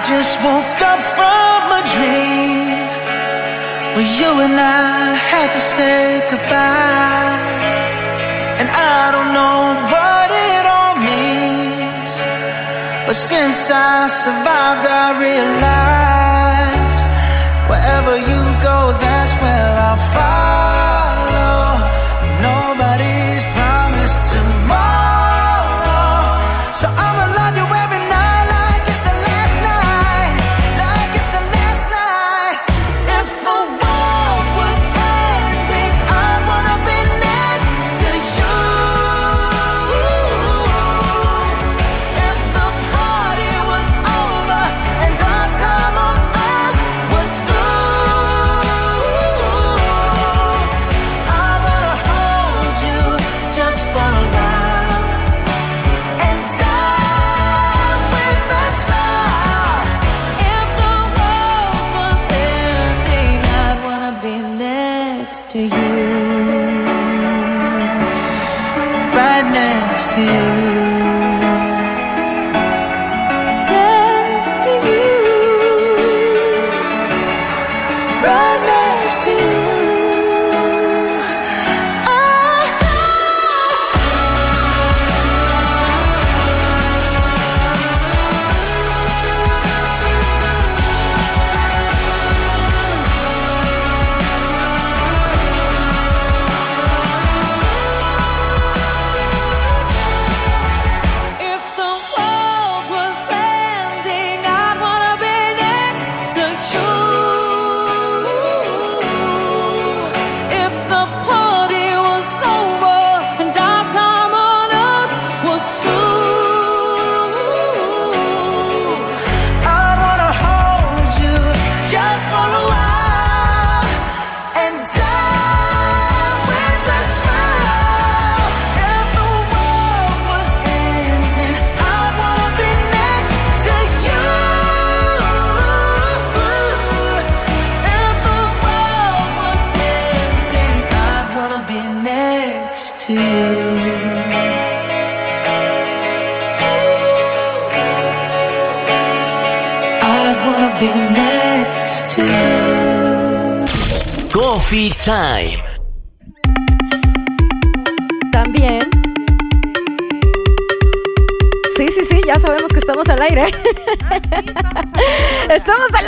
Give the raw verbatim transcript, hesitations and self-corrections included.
just woke up from a dream where you and I had to say goodbye. And I don't know what it all means, but since I survived I realized wherever you go, that's where I'll follow. Nobody's promised tomorrow, so I'ma love you every night like it's the last night, like it's the last night. If the world was ending, I'd wanna be next to you. If the party was over and our time on earth was through, I wanna hold you just for a while and die with a smile. If the world was ending, I'd wanna be next to you, right next to you, next to you, right next to you. If the world was ending, I'd wanna be next to you. If the party was over and our time on earth was through, I'd wanna hold you just for a while and die with a smile. If the world was ending, I'd wanna be next to you. If the world was ending, I'd wanna be next to you. I'd wanna be next to you. Coffee Time. También. Sí, sí, sí, ya sabemos que estamos al aire. Estamos al